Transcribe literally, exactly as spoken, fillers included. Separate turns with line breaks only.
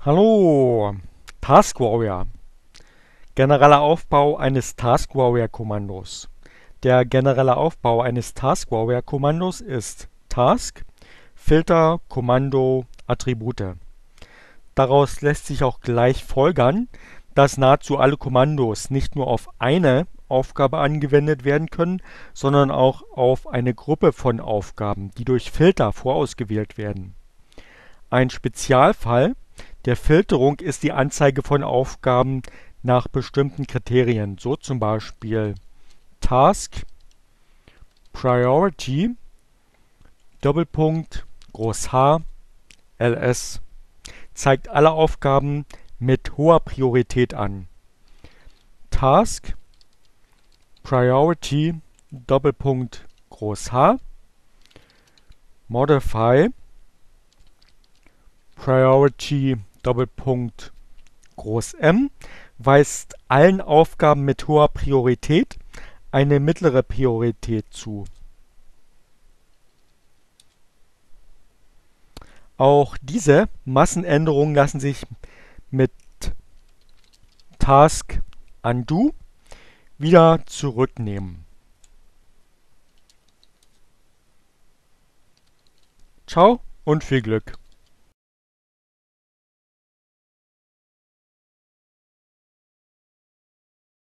Hallo, Task Warrior. Genereller Aufbau eines Task Warrior Kommandos. Der generelle Aufbau eines Task Warrior Kommandos ist Task, Filter, Kommando, Attribute. Daraus lässt sich auch gleich folgern, dass nahezu alle Kommandos nicht nur auf eine Aufgabe angewendet werden können, sondern auch auf eine Gruppe von Aufgaben, die durch Filter vorausgewählt werden. Ein Spezialfall der Filterung ist die Anzeige von Aufgaben nach bestimmten Kriterien, so zum Beispiel Task Priority Doppelpunkt Groß H L S zeigt alle Aufgaben mit hoher Priorität an. Task Priority Doppelpunkt Groß H Modify Priority Doppelpunkt Groß M weist allen Aufgaben mit hoher Priorität eine mittlere Priorität zu. Auch diese Massenänderungen lassen sich mit Task Undo wieder zurücknehmen. Ciao und viel Glück!